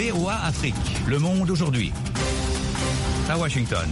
VOA Afrique. Le monde aujourd'hui. À Washington.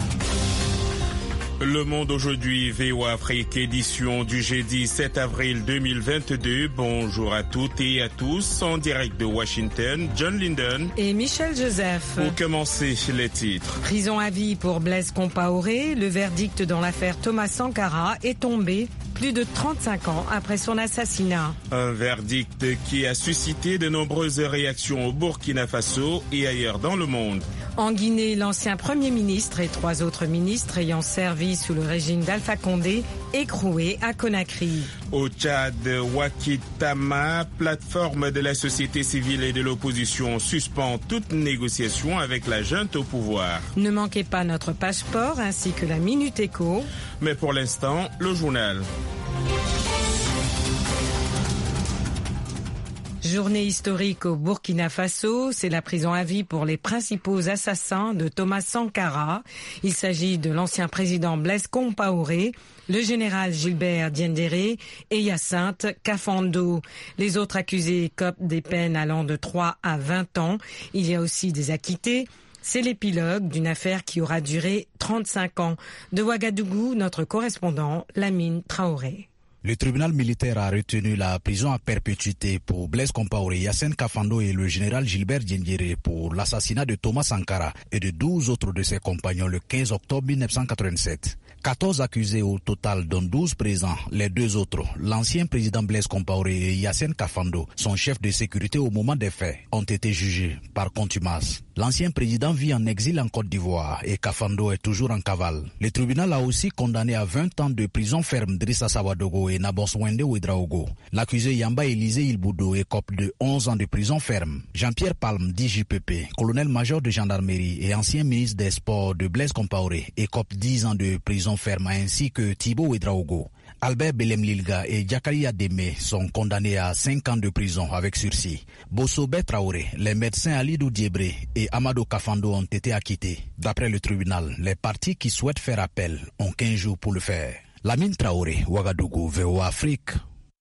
Le monde aujourd'hui, VOA Afrique, édition du jeudi 7 avril 2022. Bonjour à toutes et à tous, en direct de Washington, John Linden et Michel Joseph. Pour commencer, les titres. Prison à vie pour Blaise Compaoré. Le verdict dans l'affaire Thomas Sankara est tombé plus de 35 ans après son assassinat. Un verdict qui a suscité de nombreuses réactions au Burkina Faso et ailleurs dans le monde. En Guinée, l'ancien Premier ministre et 3 autres ministres ayant servi sous le régime d'Alpha Condé écroués à Conakry. Au Tchad, Wakitama, plateforme de la société civile et de l'opposition, suspend toute négociation avec la junte au pouvoir. Ne manquez pas notre passeport ainsi que la Minute Éco. Mais pour l'instant, le journal. Journée historique au Burkina Faso, c'est la prison à vie pour les principaux assassins de Thomas Sankara. Il s'agit de l'ancien président Blaise Compaoré, le général Gilbert Diendéré et Hyacinthe Kafando. Les autres accusés copent des peines allant de 3 à 20 ans. Il y a aussi des acquittés. C'est l'épilogue d'une affaire qui aura duré 35 ans. De Ouagadougou, notre correspondant Lamine Traoré. Le tribunal militaire a retenu la prison à perpétuité pour Blaise Compaoré, Hyacinthe Kafando et le général Gilbert Diendéré pour l'assassinat de Thomas Sankara et de 12 autres de ses compagnons le 15 octobre 1987. 14 accusés au total, dont 12 présents. Les 2 autres, l'ancien président Blaise Compaoré et Hyacinthe Kafando, son chef de sécurité au moment des faits, ont été jugés par contumace. L'ancien président vit en exil en Côte d'Ivoire et Kafando est toujours en cavale. Le tribunal a aussi condamné à 20 ans de prison ferme Drissa Sawadogo et Nabonswende Ouedraogo. L'accusé Yamba Élisée Ilboudo écope de 11 ans de prison ferme. Jean-Pierre Palme, d'IJPP, colonel-major de gendarmerie et ancien ministre des Sports de Blaise Compaoré, écope 10 ans de prison ferme ainsi que Thibaut Ouedraogo. Albert Belem Lilga et Jakaria Deme sont condamnés à 5 ans de prison avec sursis. Bossobé Traoré, les médecins Alidou Diebré et Amadou Kafando ont été acquittés. D'après le tribunal, les parties qui souhaitent faire appel ont 15 jours pour le faire. Lamine Traoré, Ouagadougou, VOA Afrique.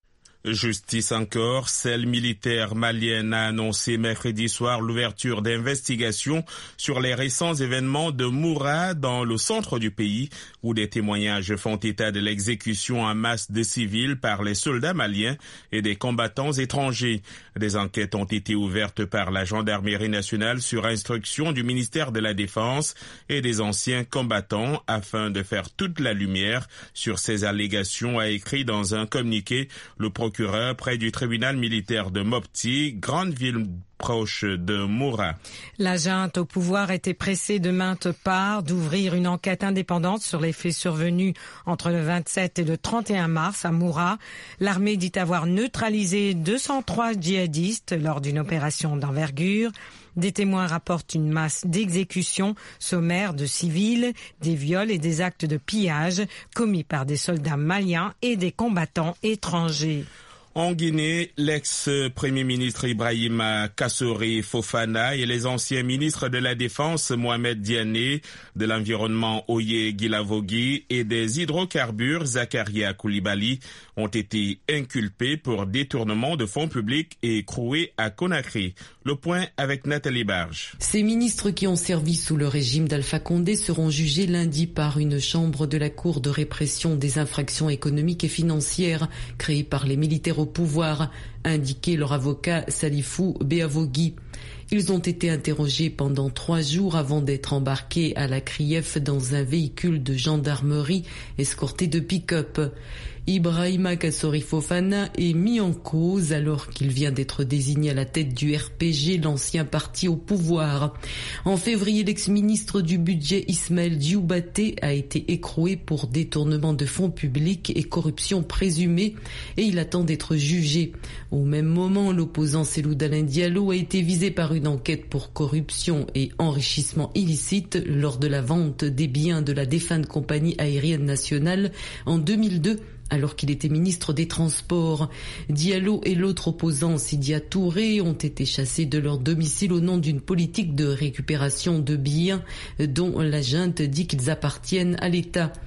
Justice encore, celle militaire malienne a annoncé mercredi soir l'ouverture d'investigations sur les récents événements de Moura dans le centre du pays où des témoignages font état de l'exécution en masse de civils par les soldats maliens et des combattants étrangers. Des enquêtes ont été ouvertes par la gendarmerie nationale sur instruction du ministère de la Défense et des anciens combattants afin de faire toute la lumière sur ces allégations, a écrit dans un communiqué le procureur près du tribunal militaire de Mopti, grande ville proche de Moura. La junte au pouvoir était pressée de maintes parts d'ouvrir une enquête indépendante sur les faits survenus entre le 27 et le 31 mars à Moura. L'armée dit avoir neutralisé 203 djihadistes lors d'une opération d'envergure. Des témoins rapportent une masse d'exécutions sommaires de civils, des viols et des actes de pillage commis par des soldats maliens et des combattants étrangers. En Guinée, l'ex-premier ministre Ibrahima Kassory Fofana et les anciens ministres de la Défense Mohamed Diané, de l'Environnement Oye Guilavogui et des hydrocarbures Zakaria Koulibaly ont été inculpés pour détournement de fonds publics et écroués à Conakry. Le point avec Nathalie Barge. Ces ministres qui ont servi sous le régime d'Alpha Condé seront jugés lundi par une chambre de la Cour de répression des infractions économiques et financières créée par les militaires au pouvoir, a indiqué leur avocat Salifou Beavogui. Ils ont été interrogés pendant 3 jours avant d'être embarqués à la CRIEF dans un véhicule de gendarmerie escorté de pick-up. Ibrahima Kassory Fofana est mis en cause alors qu'il vient d'être désigné à la tête du RPG, l'ancien parti au pouvoir. En février, l'ex-ministre du budget Ismaël Dioubaté a été écroué pour détournement de fonds publics et corruption présumée et il attend d'être jugé. Au même moment, l'opposant Cellou Dalein Diallo a été visé par une enquête pour corruption et enrichissement illicite lors de la vente des biens de la défunte compagnie aérienne nationale en 2002. Alors qu'il était ministre des Transports. Diallo et l'autre opposant Sidia Touré ont été chassés de leur domicile au nom d'une politique de récupération de biens dont la junte dit qu'ils appartiennent à l'État.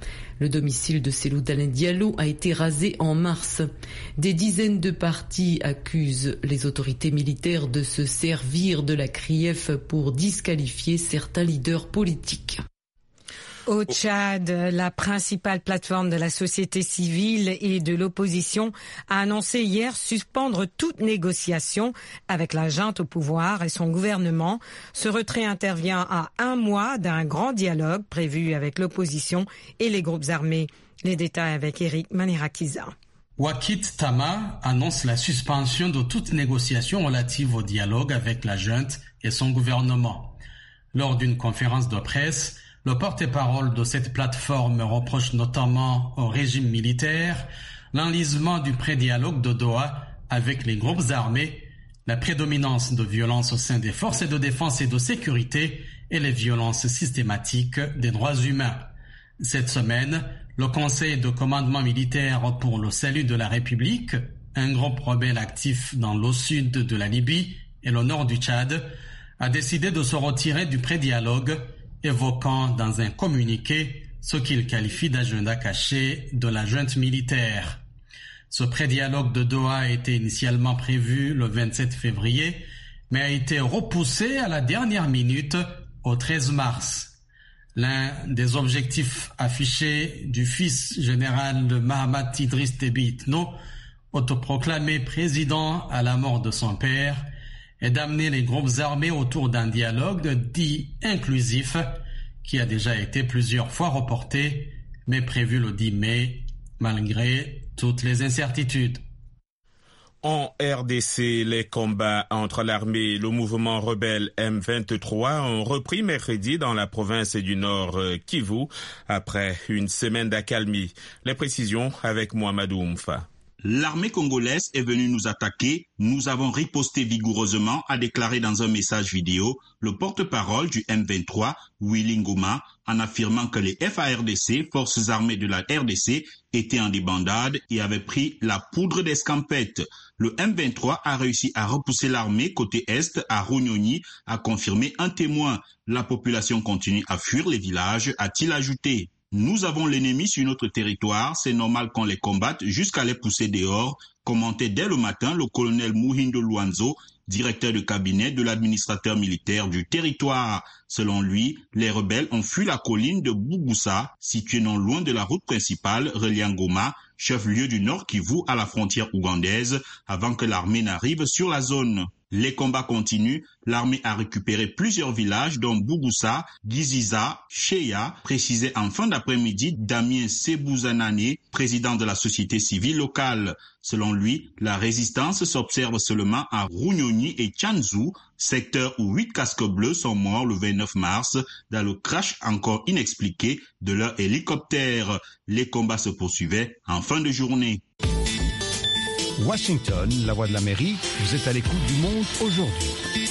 Le domicile de Cellou Dalein Diallo a été rasé en mars. Des dizaines de partis accusent les autorités militaires de se servir de la CRIEF pour disqualifier certains leaders politiques. Au Tchad, la principale plateforme de la société civile et de l'opposition a annoncé hier suspendre toute négociation avec la junte au pouvoir et son gouvernement. Ce retrait intervient à un mois d'un grand dialogue prévu avec l'opposition et les groupes armés. Les détails avec Eric Manirakiza. Wakit Tama annonce la suspension de toute négociation relative au dialogue avec la junte et son gouvernement. Lors d'une conférence de presse, le porte-parole de cette plateforme reproche notamment au régime militaire l'enlisement du pré-dialogue de Doha avec les groupes armés, la prédominance de violences au sein des forces de défense et de sécurité et les violences systématiques des droits humains. Cette semaine, le Conseil de commandement militaire pour le salut de la République, un groupe rebelle actif dans le sud de la Libye et le nord du Tchad, a décidé de se retirer du pré-dialogue, évoquant dans un communiqué ce qu'il qualifie d'agenda caché de la junte militaire. Ce pré-dialogue de Doha était initialement prévu le 27 février, mais a été repoussé à la dernière minute au 13 mars. L'un des objectifs affichés du fils général de Mahamat Idriss Déby Itno, autoproclamé président à la mort de son père, est d'amener les groupes armés autour d'un dialogue dit inclusif qui a déjà été plusieurs fois reporté, mais prévu le 10 mai, malgré toutes les incertitudes. En RDC, les combats entre l'armée et le mouvement rebelle M23 ont repris mercredi dans la province du Nord Kivu après une semaine d'accalmie. Les précisions avec Mohamedou Oumfa. L'armée congolaise est venue nous attaquer, nous avons riposté vigoureusement, a déclaré dans un message vidéo le porte-parole du M23, Willy Ngoma, en affirmant que les FARDC, forces armées de la RDC, étaient en débandade et avaient pris la poudre d'escampette. Le M23 a réussi à repousser l'armée côté est à Runyonyi, a confirmé un témoin. La population continue à fuir les villages, a-t-il ajouté. Nous avons l'ennemi sur notre territoire, c'est normal qu'on les combatte jusqu'à les pousser dehors, commentait dès le matin le colonel Muhindo Luanzo, directeur de cabinet de l'administrateur militaire du territoire. Selon lui, les rebelles ont fui la colline de Bougoussa, située non loin de la route principale reliant Goma, chef-lieu du Nord Kivu à la frontière ougandaise, avant que l'armée n'arrive sur la zone. Les combats continuent. L'armée a récupéré plusieurs villages dont Bougoussa, Giziza, Cheya, précisé en fin d'après-midi Damien Sebouzanane, président de la société civile locale. Selon lui, la résistance s'observe seulement à Runyonyi et Tchanzu, secteur où 8 casques bleus sont morts le 29 mars dans le crash encore inexpliqué de leur hélicoptère. Les combats se poursuivaient en fin de journée. Washington, la voix de l'Amérique, vous êtes à l'écoute du monde aujourd'hui.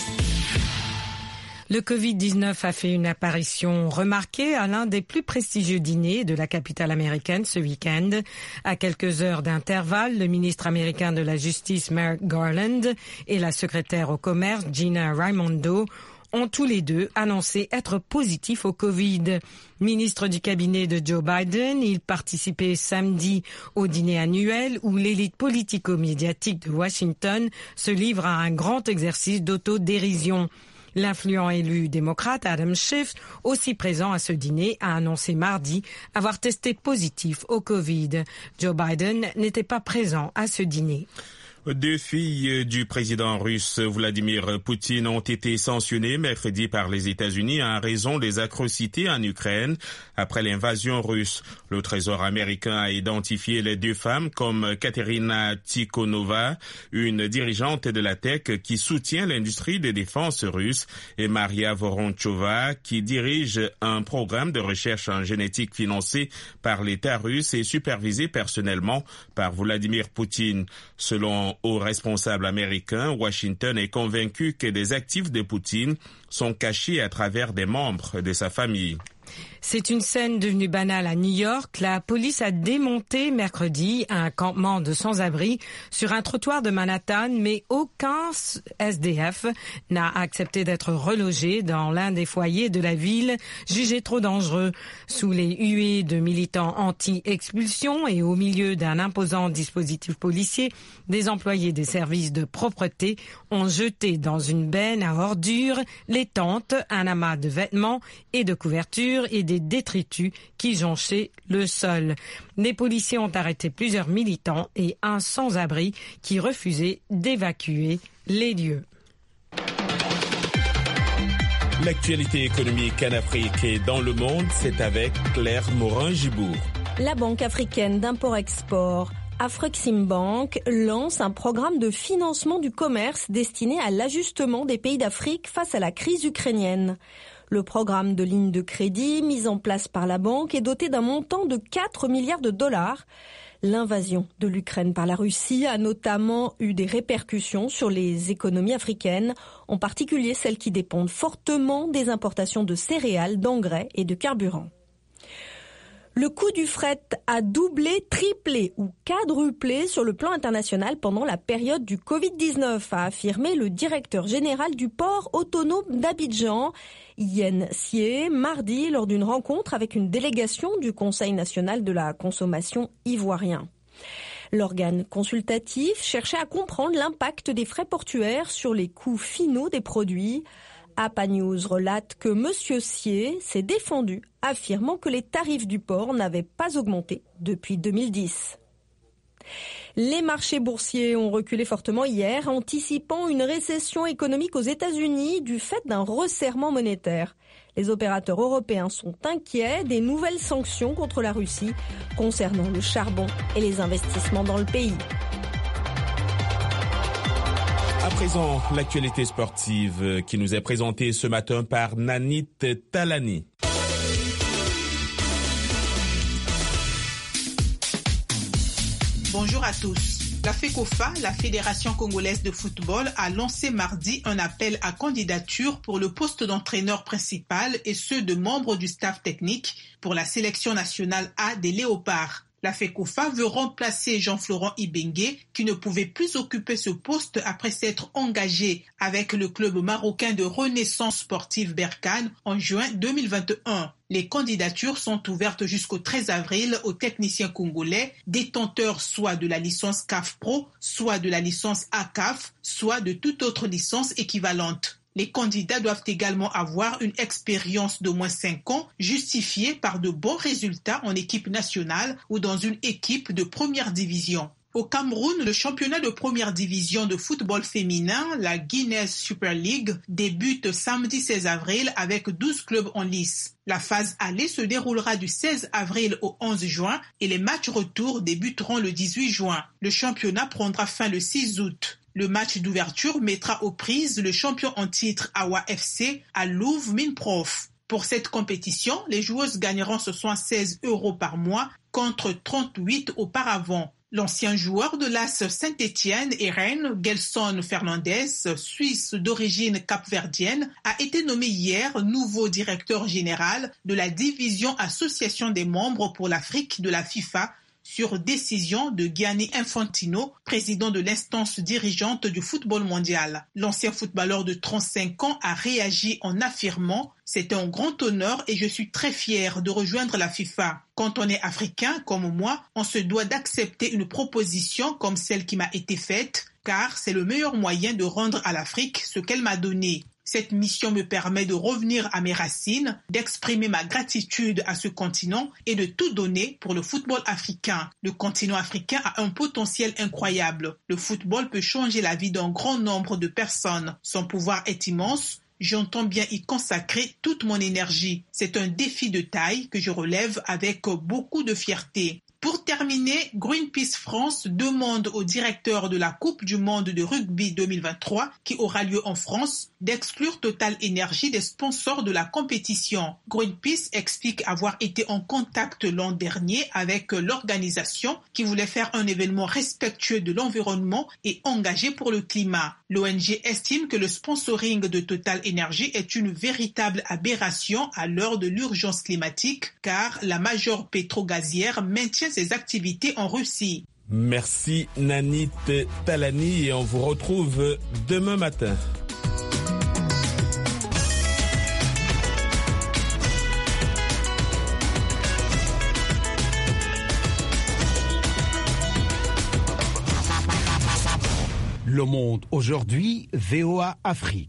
Le Covid-19 a fait une apparition remarquée à l'un des plus prestigieux dîners de la capitale américaine ce week-end. À quelques heures d'intervalle, le ministre américain de la Justice Merrick Garland et la secrétaire au commerce Gina Raimondo ont tous les deux annoncé être positifs au Covid. Ministre du cabinet de Joe Biden, il participait samedi au dîner annuel où l'élite politico-médiatique de Washington se livre à un grand exercice d'autodérision. L'influent élu démocrate Adam Schiff, aussi présent à ce dîner, a annoncé mardi avoir testé positif au Covid. Joe Biden n'était pas présent à ce dîner. 2 filles du président russe Vladimir Poutine ont été sanctionnées mercredi par les États-Unis en raison des atrocités en Ukraine après l'invasion russe. Le Trésor américain a identifié les 2 femmes comme Katerina Tikhonova, une dirigeante de la tech qui soutient l'industrie de défense russe, et Maria Voronchova, qui dirige un programme de recherche en génétique financé par l'État russe et supervisé personnellement par Vladimir Poutine. Selon aux responsables américains, Washington est convaincu que des actifs de Poutine sont cachés à travers des membres de sa famille. C'est une scène devenue banale à New York. La police a démonté mercredi un campement de sans-abri sur un trottoir de Manhattan, mais aucun SDF n'a accepté d'être relogé dans l'un des foyers de la ville, jugé trop dangereux. Sous les huées de militants anti-expulsion et au milieu d'un imposant dispositif policier, des employés des services de propreté ont jeté dans une benne à ordures les tentes, un amas de vêtements et de couvertures et des détritus qui jonchaient le sol. Les policiers ont arrêté plusieurs militants et un sans-abri qui refusait d'évacuer les lieux. L'actualité économique en Afrique et dans le monde, c'est avec Claire Morin-Gibour. La Banque africaine d'import-export, Afreximbank, lance un programme de financement du commerce destiné à l'ajustement des pays d'Afrique face à la crise ukrainienne. Le programme de ligne de crédit mis en place par la banque est doté d'un montant de 4 milliards de dollars. L'invasion de l'Ukraine par la Russie a notamment eu des répercussions sur les économies africaines, en particulier celles qui dépendent fortement des importations de céréales, d'engrais et de carburant. Le coût du fret a doublé, triplé ou quadruplé sur le plan international pendant la période du Covid-19, a affirmé le directeur général du port autonome d'Abidjan, Yen Sie, mardi lors d'une rencontre avec une délégation du Conseil national de la consommation ivoirien. L'organe consultatif cherchait à comprendre l'impact des frais portuaires sur les coûts finaux des produits. APA News relate que M. Sie s'est défendu, affirmant que les tarifs du port n'avaient pas augmenté depuis 2010. Les marchés boursiers ont reculé fortement hier, anticipant une récession économique aux États-Unis du fait d'un resserrement monétaire. Les opérateurs européens sont inquiets des nouvelles sanctions contre la Russie concernant le charbon et les investissements dans le pays. À présent, l'actualité sportive qui nous est présentée ce matin par Nanit Talani. Bonjour à tous. La FECOFA, la Fédération congolaise de football, a lancé mardi un appel à candidature pour le poste d'entraîneur principal et ceux de membres du staff technique pour la sélection nationale A des Léopards. La FECOFA veut remplacer Jean-Florent Ibengue qui ne pouvait plus occuper ce poste après s'être engagé avec le club marocain de renaissance sportive Berkane en juin 2021. Les candidatures sont ouvertes jusqu'au 13 avril aux techniciens congolais, détenteurs soit de la licence CAF Pro, soit de la licence ACAF, soit de toute autre licence équivalente. Les candidats doivent également avoir une expérience d'au moins 5 ans, justifiée par de bons résultats en équipe nationale ou dans une équipe de première division. Au Cameroun, le championnat de première division de football féminin, la Guinness Super League, débute samedi 16 avril avec 12 clubs en lice. La phase aller se déroulera du 16 avril au 11 juin et les matchs retour débuteront le 18 juin. Le championnat prendra fin le 6 août. Le match d'ouverture mettra aux prises le champion en titre Awa FC à Louvre Minprof. Pour cette compétition, les joueuses gagneront 76 € par mois contre 38 auparavant. L'ancien joueur de l'AS Saint-Étienne et Rennes, Gelson Fernandez, suisse d'origine capverdienne, a été nommé hier nouveau directeur général de la division association des membres pour l'Afrique de la FIFA, sur décision de Gianni Infantino, président de l'instance dirigeante du football mondial. L'ancien footballeur de 35 ans a réagi en affirmant « C'est un grand honneur et je suis très fier de rejoindre la FIFA. Quand on est africain comme moi, on se doit d'accepter une proposition comme celle qui m'a été faite, car c'est le meilleur moyen de rendre à l'Afrique ce qu'elle m'a donné. Cette mission me permet de revenir à mes racines, d'exprimer ma gratitude à ce continent et de tout donner pour le football africain. Le continent africain a un potentiel incroyable. Le football peut changer la vie d'un grand nombre de personnes. Son pouvoir est immense. J'entends bien y consacrer toute mon énergie. C'est un défi de taille que je relève avec beaucoup de fierté. Pour terminer, Greenpeace France demande au directeur de la Coupe du monde de rugby 2023, qui aura lieu en France, d'exclure Total Énergie des sponsors de la compétition. Greenpeace explique avoir été en contact l'an dernier avec l'organisation qui voulait faire un événement respectueux de l'environnement et engagé pour le climat. L'ONG estime que le sponsoring de Total Énergie est une véritable aberration à l'heure de l'urgence climatique, car la majeure pétrogazière maintient ses activités en Russie. Merci Nanit Talani et on vous retrouve demain matin. Le Monde aujourd'hui, VOA Afrique.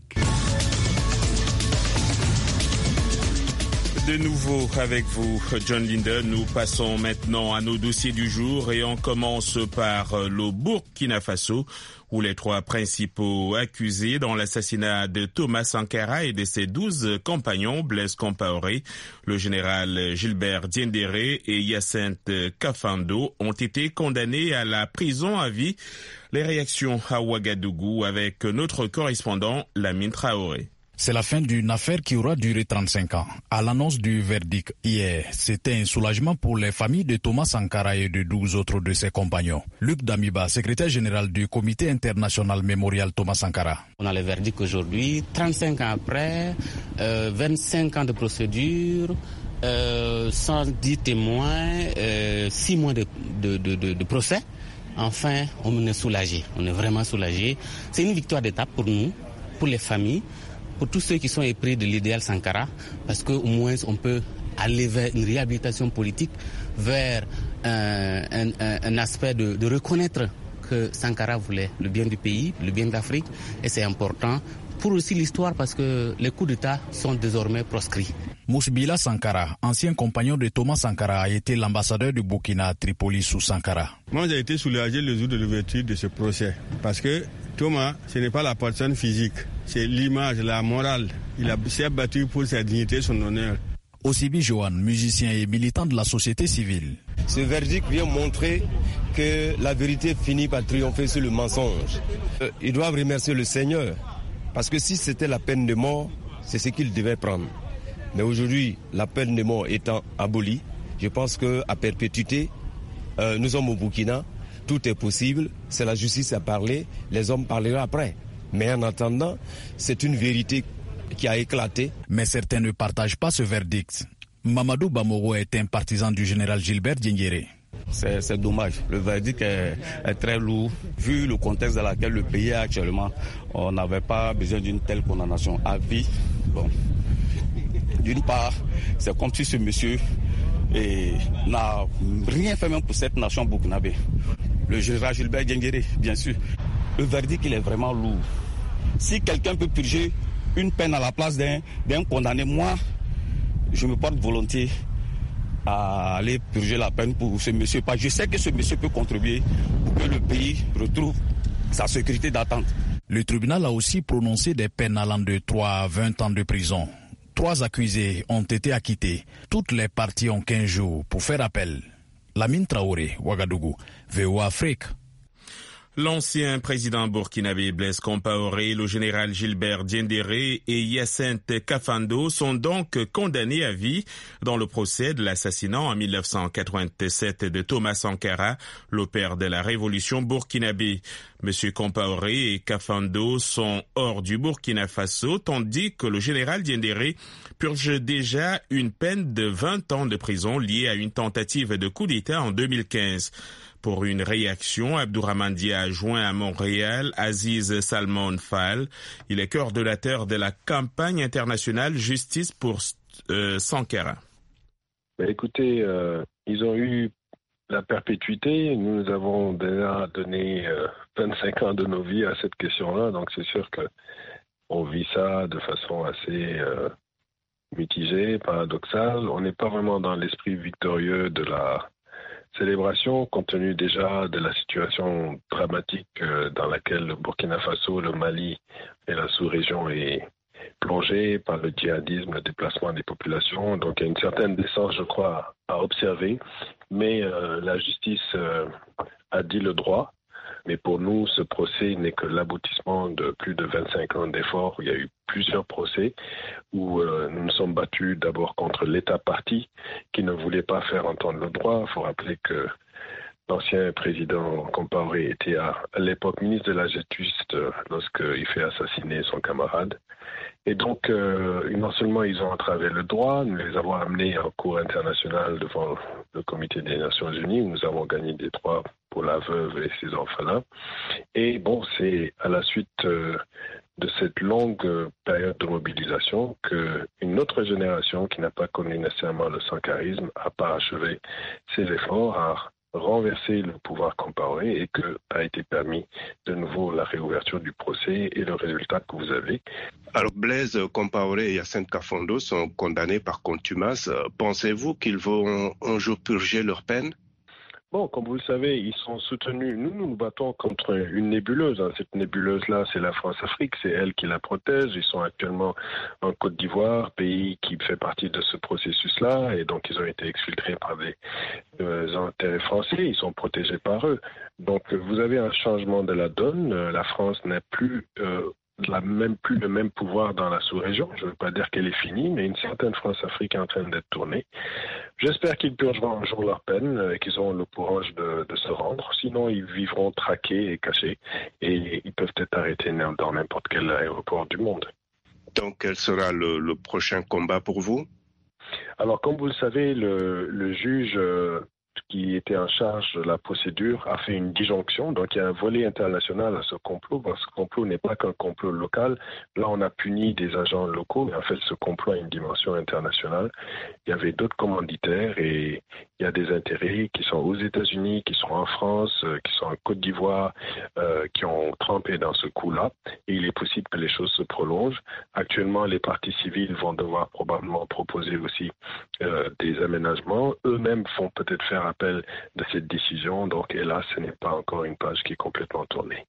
De nouveau avec vous, John Linden. Nous passons maintenant à nos dossiers du jour et on commence par le Burkina Faso, où les 3 principaux accusés dans l'assassinat de Thomas Sankara et de ses 12 compagnons, Blaise Compaoré, le général Gilbert Diendéré et Hyacinthe Kafando, ont été condamnés à la prison à vie. Les réactions à Ouagadougou avec notre correspondant Lamine Traoré. C'est la fin d'une affaire qui aura duré 35 ans. À l'annonce du verdict hier, c'était un soulagement pour les familles de Thomas Sankara et de 12 autres de ses compagnons. Luc Damiba, secrétaire général du Comité international mémorial Thomas Sankara. On a le verdict aujourd'hui, 35 ans après, 25 ans de procédure, 110 témoins, 6 mois de procès. Enfin, on est soulagé, on est vraiment soulagé. C'est une victoire d'étape pour nous, pour les familles, pour tous ceux qui sont épris de l'idéal Sankara, parce qu'au moins on peut aller vers une réhabilitation politique, vers un aspect de reconnaître que Sankara voulait le bien du pays, le bien de l'Afrique, et c'est important pour aussi l'histoire parce que les coups d'État sont désormais proscrits. Mousbila Sankara, ancien compagnon de Thomas Sankara, a été l'ambassadeur du Burkina à Tripoli sous Sankara. Moi j'ai été soulagé le jour de l'ouverture de ce procès, parce que Thomas, ce n'est pas la personne physique, c'est l'image, la morale. Il s'est battu pour sa dignité, son honneur. Osibi Johan, musicien et militant de la société civile. Ce verdict vient montrer que la vérité finit par triompher sur le mensonge. Ils doivent remercier le Seigneur, parce que si c'était la peine de mort, c'est ce qu'ils devaient prendre. Mais aujourd'hui, la peine de mort étant abolie, je pense qu'à perpétuité, nous sommes au Burkina, tout est possible, c'est la justice à parler, les hommes parleront après. Mais en attendant, c'est une vérité qui a éclaté. Mais certains ne partagent pas ce verdict. Mamadou Bamoro est un partisan du général Gilbert Diendéré. C'est dommage. Le verdict est très lourd. Vu le contexte dans lequel le pays est actuellement, on n'avait pas besoin d'une telle condamnation à vie. Bon. D'une part, c'est comme si ce monsieur n'a rien fait même pour cette nation burkinabé. Le général Gilbert Diendéré, bien sûr. Le verdict, il est vraiment lourd. Si quelqu'un peut purger une peine à la place d'un condamné, moi, je me porte volontiers à aller purger la peine pour ce monsieur. Parce que je sais que ce monsieur peut contribuer pour que le pays retrouve sa sécurité d'attente. Le tribunal a aussi prononcé des peines allant de 3 à 20 ans de prison. 3 accusés ont été acquittés. Toutes les parties ont 15 jours pour faire appel. Lamine Traoré, Ouagadougou, VOA Afrique. L'ancien président burkinabé Blaise Compaoré, le général Gilbert Diendéré et Hyacinthe Kafando sont donc condamnés à vie dans le procès de l'assassinat en 1987 de Thomas Sankara, le père de la révolution burkinabé. Monsieur Compaoré et Kafando sont hors du Burkina Faso, tandis que le général Diendéré purge déjà une peine de 20 ans de prison liée à une tentative de coup d'État en 2015. Pour une réaction, Abdourahmane Dia a joint à Montréal Aziz Salmon Fall. Il est coordonnateur de la campagne internationale Justice pour Sankara. Écoutez, ils ont eu la perpétuité. Nous avons déjà donné 25 ans de nos vies à cette question-là. Donc c'est sûr qu'on vit ça de façon assez mitigée, paradoxale. On n'est pas vraiment dans l'esprit victorieux de la célébration, compte tenu déjà de la situation dramatique dans laquelle le Burkina Faso, le Mali et la sous-région est plongé par le djihadisme, le déplacement des populations. Donc il y a une certaine décence, je crois, à observer. mais la justice a dit le droit. Mais pour nous, ce procès n'est que l'aboutissement de plus de 25 ans d'efforts. Il y a eu plusieurs procès où nous nous sommes battus d'abord contre l'État parti qui ne voulait pas faire entendre le droit. Il faut rappeler que l'ancien président Compaoré était à l'époque ministre de la Justice lorsqu'il fait assassiner son camarade. Et donc, non seulement ils ont entravé le droit, nous les avons amenés en cour internationale devant le Comité des Nations Unies, où nous avons gagné des droits pour la veuve et ses enfants-là. Et bon, c'est à la suite de cette longue période de mobilisation qu'une autre génération qui n'a pas connu nécessairement le sankarisme a parachevé ses efforts à renverser le pouvoir Compaoré et que a été permis de nouveau la réouverture du procès et le résultat que vous avez. Alors Blaise Compaoré et Hyacinthe Kafando sont condamnés par contumace. Pensez-vous qu'ils vont un jour purger leur peine? Bon, comme vous le savez, ils sont soutenus. Nous nous battons contre une nébuleuse. Cette nébuleuse-là, c'est la France-Afrique. C'est elle qui la protège. Ils sont actuellement en Côte d'Ivoire, pays qui fait partie de ce processus-là. Et donc, ils ont été exfiltrés par des intérêts français. Ils sont protégés par eux. Donc, vous avez un changement de la donne. La France n'a plus plus le même pouvoir dans la sous-région. Je ne veux pas dire qu'elle est finie, mais une certaine France-Afrique est en train d'être tournée. J'espère qu'ils purgeront un jour leur peine et qu'ils auront le courage de se rendre. Sinon, ils vivront traqués et cachés et ils peuvent être arrêtés dans n'importe quel aéroport du monde. Donc, quel sera le prochain combat pour vous? Alors, comme vous le savez, le juge qui était en charge de la procédure a fait une disjonction. Donc, il y a un volet international à ce complot. Parce que ce complot n'est pas qu'un complot local. Là, on a puni des agents locaux, mais en fait, ce complot a une dimension internationale. Il y avait d'autres commanditaires et il y a des intérêts qui sont aux États-Unis, qui sont en France, qui sont en Côte d'Ivoire, qui ont trempé dans ce coup-là. Et il est possible que les choses se prolongent. Actuellement, les parties civiles vont devoir probablement proposer aussi des aménagements. Eux-mêmes font peut-être faire appel de cette décision. Donc, hélas, ce n'est pas encore une page qui est complètement tournée.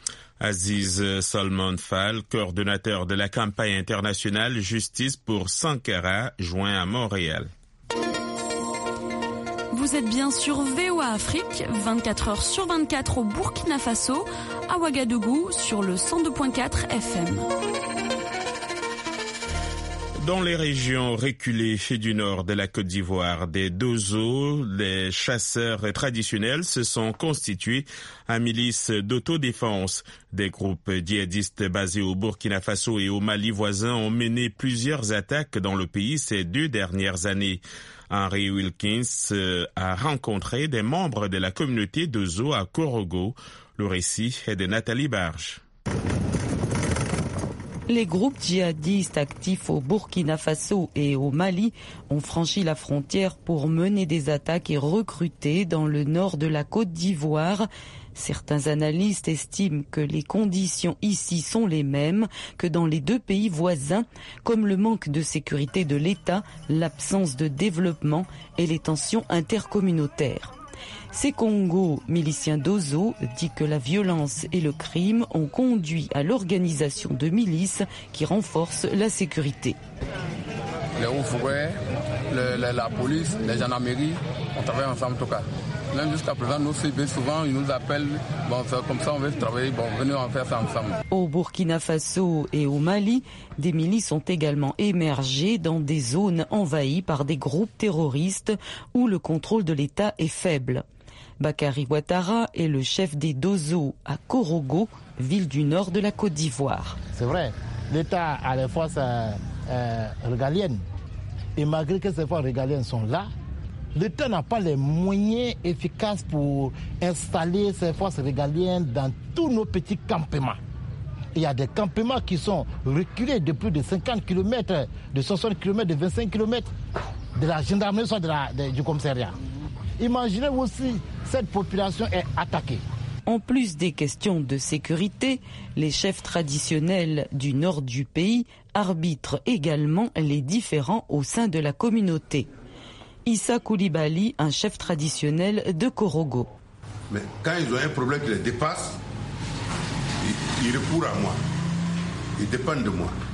Aziz Salman Fall, coordonnateur de la campagne internationale Justice pour Sankara, joint à Montréal. Vous êtes bien sur VOA Afrique, 24 heures sur 24 au Burkina Faso, à Ouagadougou, sur le 102.4 FM. Dans les régions reculées du nord de la Côte d'Ivoire, des Dozo, les chasseurs traditionnels se sont constitués en milices d'autodéfense. Des groupes djihadistes basés au Burkina Faso et au Mali voisin ont mené plusieurs attaques dans le pays ces 2 dernières années. Henry Wilkins a rencontré des membres de la communauté Dozo à Korogo. Le récit est de Nathalie Barge. Les groupes djihadistes actifs au Burkina Faso et au Mali ont franchi la frontière pour mener des attaques et recruter dans le nord de la Côte d'Ivoire. Certains analystes estiment que les conditions ici sont les mêmes que dans les 2 pays voisins, comme le manque de sécurité de l'État, l'absence de développement et les tensions intercommunautaires. Sekongo, milicien d'Ozo, dit que la violence et le crime ont conduit à l'organisation de milices qui renforcent la sécurité. Les hauts-fourrés, la police, les gendarmeries, on travaille ensemble tout cas. Même jusqu'à présent, nos CB, souvent, ils nous appellent, bon, comme ça on veut travailler, bon, venez en faire ça ensemble. Au Burkina Faso et au Mali, des milices ont également émergé dans des zones envahies par des groupes terroristes où le contrôle de l'État est faible. Bakary Ouattara est le chef des Dozo à Korogo, ville du nord de la Côte d'Ivoire. C'est vrai, l'État a les forces régaliennes. Et malgré que ces forces régaliennes sont là, l'État n'a pas les moyens efficaces pour installer ces forces régaliennes dans tous nos petits campements. Il y a des campements qui sont reculés de plus de 50 km, de 60 km, de 25 km de la gendarmerie, soit du commissariat. Imaginez aussi, cette population est attaquée. En plus des questions de sécurité, les chefs traditionnels du nord du pays arbitrent également les différends au sein de la communauté. Issa Koulibaly, un chef traditionnel de Korogo. Mais quand ils ont un problème qui les dépasse, ils recourent à moi. Ils dépendent de moi.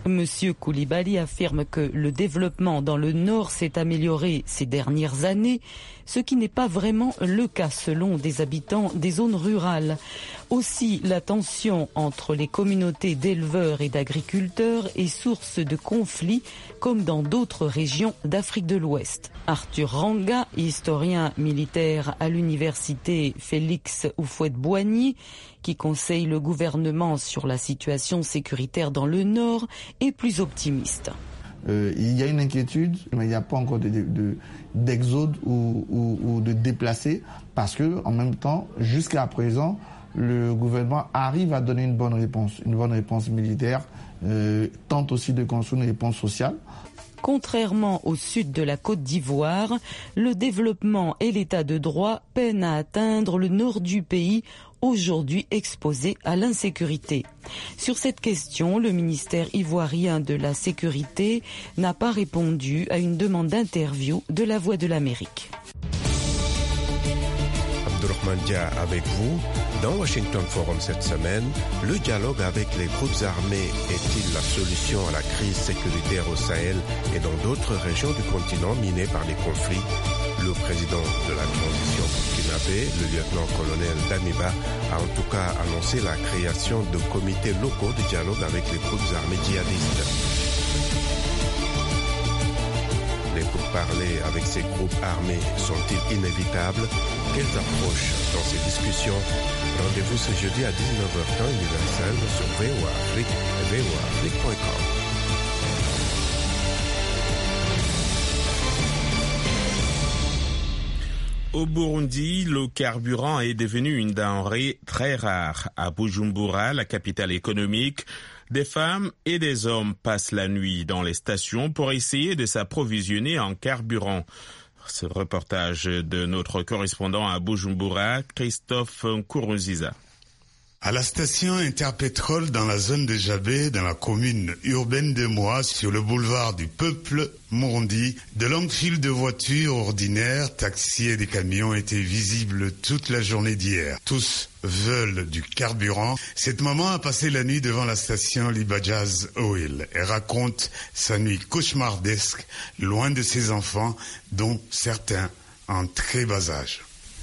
Monsieur Koulibaly affirme que le développement dans le nord s'est amélioré ces dernières années, ce qui n'est pas vraiment le cas selon des habitants des zones rurales. Aussi, la tension entre les communautés d'éleveurs et d'agriculteurs est source de conflits comme dans d'autres régions d'Afrique de l'Ouest. Arthur Ranga, historien militaire à l'université Félix Houphouët-Boigny, qui conseille le gouvernement sur la situation sécuritaire dans le Nord, est plus optimiste. Il y a une inquiétude, mais il n'y a pas encore d'exode ou de déplacés, parce que en même temps, jusqu'à présent, le gouvernement arrive à donner une bonne réponse militaire, tente aussi de construire une réponse sociale. Contrairement au sud de la Côte d'Ivoire, le développement et l'état de droit peinent à atteindre le nord du pays, aujourd'hui exposé à l'insécurité. Sur cette question, le ministère ivoirien de la Sécurité n'a pas répondu à une demande d'interview de La Voix de l'Amérique. Abdourahmane Dia avec vous. Dans Washington Forum cette semaine, le dialogue avec les groupes armés est-il la solution à la crise sécuritaire au Sahel et dans d'autres régions du continent minées par les conflits? Le président de la transition burkinabé, le lieutenant-colonel Damiba, a en tout cas annoncé la création de comités locaux de dialogue avec les groupes armés djihadistes. Les pourparlers avec ces groupes armés sont-ils inévitables? Quelles approches dans ces discussions? Rendez-vous ce jeudi à 19h temps universel sur VOA Afrique et voaafrique.com. Au Burundi, le carburant est devenu une denrée très rare. À Bujumbura, la capitale économique, des femmes et des hommes passent la nuit dans les stations pour essayer de s'approvisionner en carburant. Ce reportage de notre correspondant à Bujumbura, Christophe Nkurunziza. À la station Interpétrole dans la zone de Jabé, dans la commune urbaine de Moa, sur le boulevard du peuple Murundi, de longues files de voitures ordinaires, taxis et des camions étaient visibles toute la journée d'hier. Tous veulent du carburant. Cette maman a passé la nuit devant la station Libajaz Oil. Elle raconte sa nuit cauchemardesque, loin de ses enfants, dont certains en très bas âge.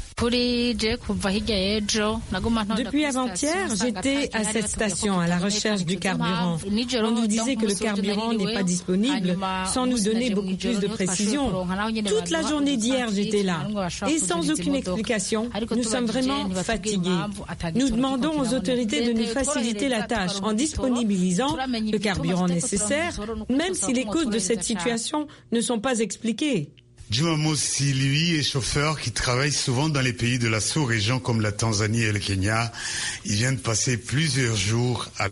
Depuis avant-hier, j'étais à cette station à la recherche du carburant. On nous disait que le carburant n'est pas disponible, sans nous donner beaucoup plus de précision. Toute la journée d'hier, j'étais là. Et sans aucune explication, nous sommes vraiment fatigués. Nous demandons aux autorités de nous faciliter la tâche en disponibilisant le carburant nécessaire, même si les causes de cette situation ne sont pas expliquées. Juma Mosi, lui, est chauffeur qui travaille souvent dans les pays de la sous-région comme la Tanzanie et le Kenya. Il vient de passer plusieurs jours à...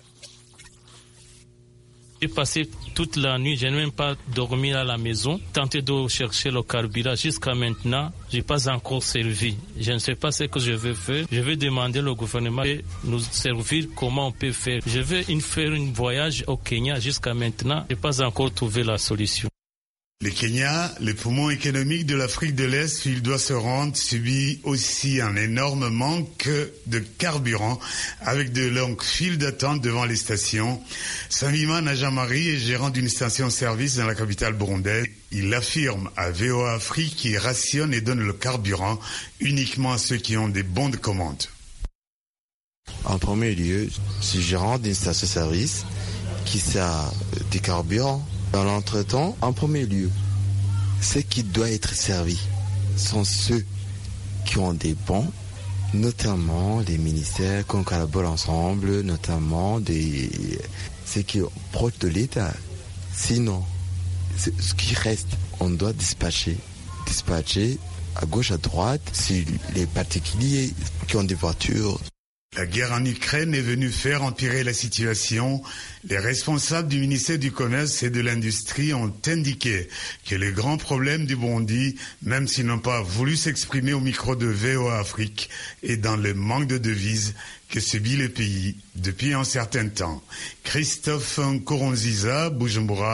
J'ai passé toute la nuit, je n'ai même pas dormi à la maison, tenté de chercher le carburant. Jusqu'à maintenant, je n'ai pas encore servi. Je ne sais pas ce que je vais faire. Je vais demander au gouvernement de nous servir comment on peut faire. Je vais faire un voyage au Kenya. Jusqu'à maintenant, je n'ai pas encore trouvé la solution. Le Kenya, le poumon économique de l'Afrique de l'Est, où il doit se rendre, subit aussi un énorme manque de carburant avec de longues files d'attente devant les stations. Samima Najamari est gérant d'une station-service dans la capitale burundaise. Il affirme à VOA Afrique qu'il rationne et donne le carburant uniquement à ceux qui ont des bons de commande. En premier lieu, je suis gérant d'une station-service qui sert du carburant. Dans l'entretemps, en premier lieu, ceux qui doivent être servis sont ceux qui ont des bons, notamment les ministères qu'on collabore ensemble, notamment ceux qui sont proches de l'État. Sinon, ce qui reste, on doit dispatcher à gauche, à droite, sur les particuliers qui ont des voitures. La guerre en Ukraine est venue faire empirer la situation. Les responsables du ministère du Commerce et de l'Industrie ont indiqué que le grand problème du Burundi, même s'ils n'ont pas voulu s'exprimer au micro de VOA Afrique, est dans le manque de devises que subit le pays depuis un certain temps. Christophe Nkurunziza, Bujumbura,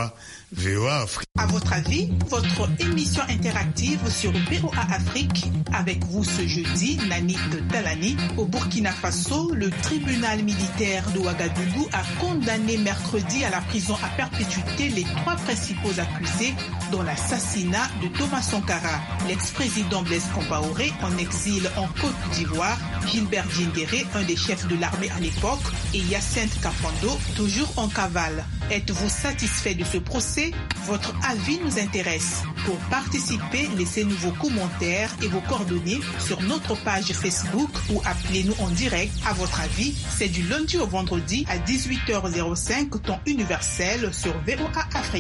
VOA Afrique. À votre avis, votre émission interactive sur VOA Afrique. Avec vous ce jeudi, Nanit Talani. Au Burkina Faso, le tribunal militaire de Ouagadougou a condamné mercredi à la prison à perpétuité les 3 principaux accusés dans l'assassinat de Thomas Sankara. L'ex-président Blaise Compaoré, en exil en Côte d'Ivoire, Gilbert Diendéré, un des chefs de l'armée à l'époque, et Hyacinthe Kafando, toujours en cavale. Êtes-vous satisfait de ce procès? Votre avis nous intéresse. Pour participer, laissez-nous vos commentaires et vos coordonnées sur notre page Facebook ou appelez-nous en direct. À votre avis, c'est du lundi au vendredi à 18h05, temps universel sur VOA Afrique.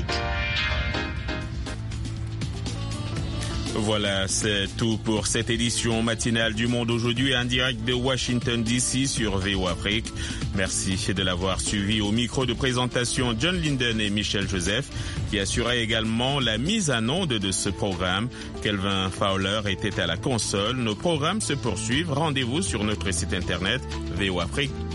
Voilà, c'est tout pour cette édition matinale du Monde aujourd'hui en direct de Washington DC sur VOA Afrique. Merci de l'avoir suivi. Au micro de présentation, John Linden et Michel Joseph, qui assuraient également la mise en onde de ce programme. Kelvin Fowler était à la console. Nos programmes se poursuivent. Rendez-vous sur notre site internet VOA Afrique.